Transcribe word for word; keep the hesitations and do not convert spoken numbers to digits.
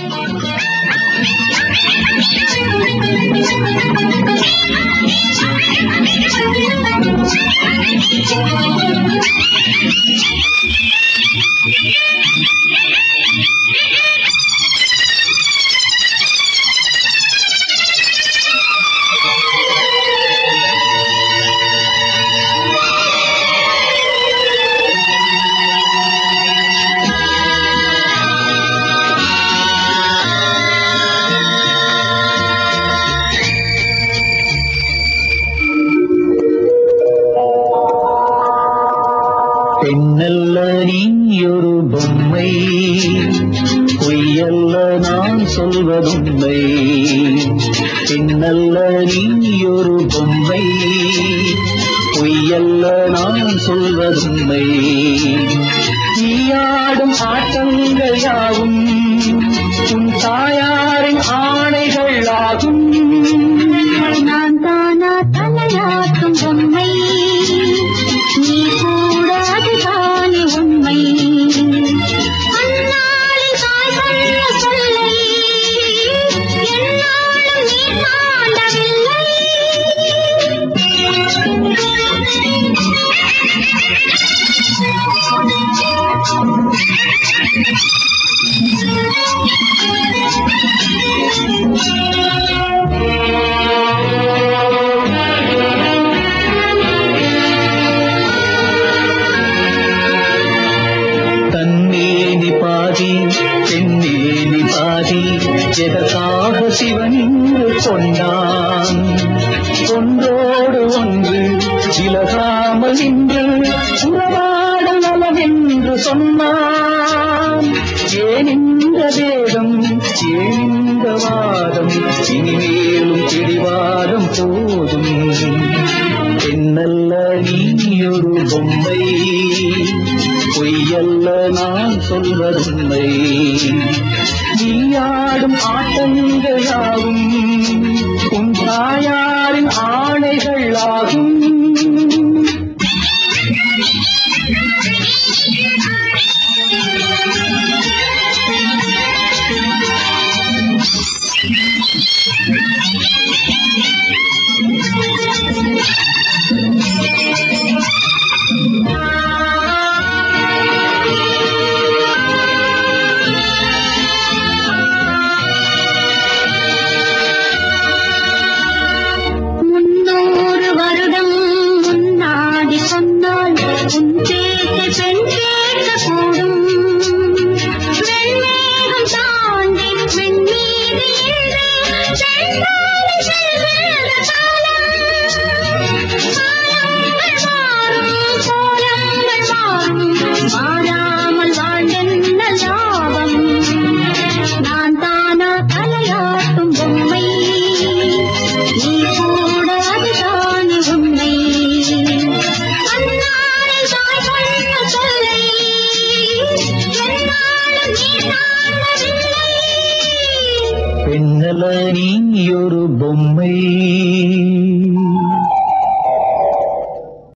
பெண்ணல்ல நீயொரு பொம்மை, பொய்யல்ல நான் சொல்வதுண்மை. பெண்ணல்ல நீயொரு பொம்மை, பொய்யல்ல நான் சொல்வதுண்மை. நீயாடும் ஆட்டங்கள் யாவும் உன் தாயாரின் ஆணைகள் ஆகும். நான் தானா தலையாட்டும் பொம்மை, நீ கூட அதுதானே உண்மை. அந்நாளில் தாய் சொன்ன சொல்லை என்னாலும் நீ தாண்டவில்லை. பெண்ணேனி பாதி எதற்காக சிவன் இன்று கொண்டான். ஒன்றோடு ஒன்று விலகாமல் நின்று உறவாடல் நலம் என்று சொன்னான். ஏன் இந்த வேதம், ஏன் இந்த வாதம், இனிமேலும் பிடிவாதம் போதும். பெண்ணல்ல நீயொரு பொம்மை, பொய்யல்ல நான் சொல்வதுண்மை. நீயாடும் ஆட்டங்கள் யாவும் உன் தாயாரின் ஆணைகள் ஆகும். முன்னூறு வருடம் முன்னாடி சொன்னால் உன் பேச்சை பெண் கேட்கக்கூடும். வெண்மேகம் தாண்டி வெண்ணீதி சென்றாலும் செல்கிற காலம். காலங்கள் மாறும், கோலங்கள் மாறும், மாறாமல் வாழ்ந்தென்ன லாபம். நான் தானா தலையாட்டும் பொம்மை, நீ கூட அதுதானே உண்மை. அந்நாளில் தாய் சொன்ன சொல்லை என்னாலும் நீ